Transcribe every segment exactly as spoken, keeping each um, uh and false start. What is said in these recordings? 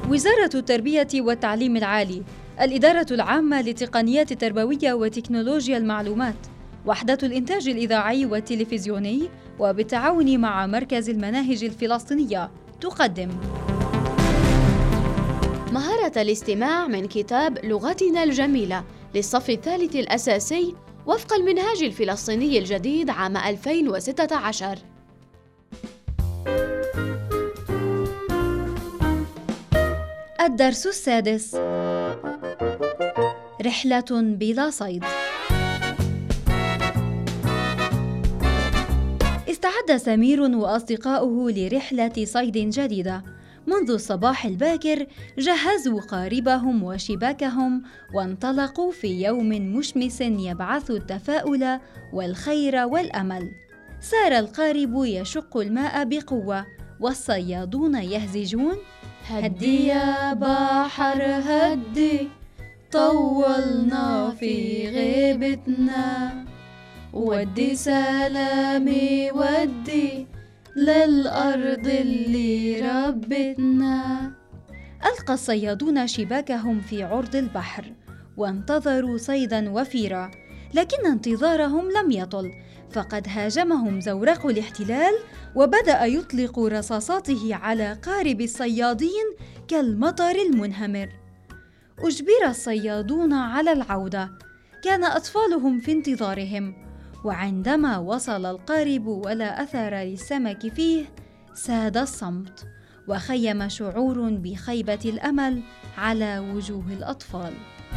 وزارة التربية والتعليم العالي، الإدارة العامة للتقنيات التربوية وتكنولوجيا المعلومات، وحدة الإنتاج الإذاعي والتلفزيوني، وبالتعاون مع مركز المناهج الفلسطينية تقدم مهارة الاستماع من كتاب لغتنا الجميلة للصف الثالث الأساسي وفق المنهاج الفلسطيني الجديد عام ألفين وستة عشر. الدرس السادس: رحلة بلا صيد. استعد سمير وأصدقاؤه لرحلة صيد جديدة. منذ الصباح الباكر جهزوا قاربهم وشباكهم وانطلقوا في يوم مشمس يبعث التفاؤل والخير والأمل. سار القارب يشق الماء بقوة والصيادون يهزجون: هدي يا بحر هدي، طولنا في غيبتنا، ودي سلامي ودي للأرض اللي ربتنا. ألقى الصيادون شباكهم في عرض البحر وانتظروا صيداً وفيرا، لكن انتظارهم لم يطل، فقد هاجمهم زورق الاحتلال وبدأ يطلق رصاصاته على قارب الصيادين كالمطر المنهمر. أجبر الصيادون على العودة، كان أطفالهم في انتظارهم، وعندما وصل القارب ولا أثر للسمك فيه ساد الصمت، وخيم شعور بخيبة الأمل على وجوه الأطفال.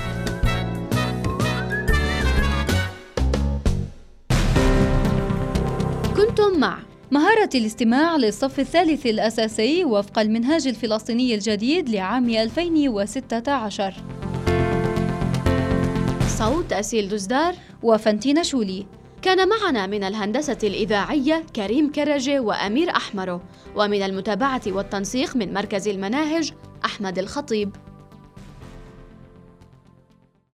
كنتم مع مهارة الاستماع للصف الثالث الأساسي وفق المنهاج الفلسطيني الجديد لعام ألفين وستة عشر. صوت أسيل دزدار وفنتين شولي. كان معنا من الهندسة الإذاعية كريم كرجة وأمير أحمرو، ومن المتابعة والتنسيق من مركز المناهج أحمد الخطيب.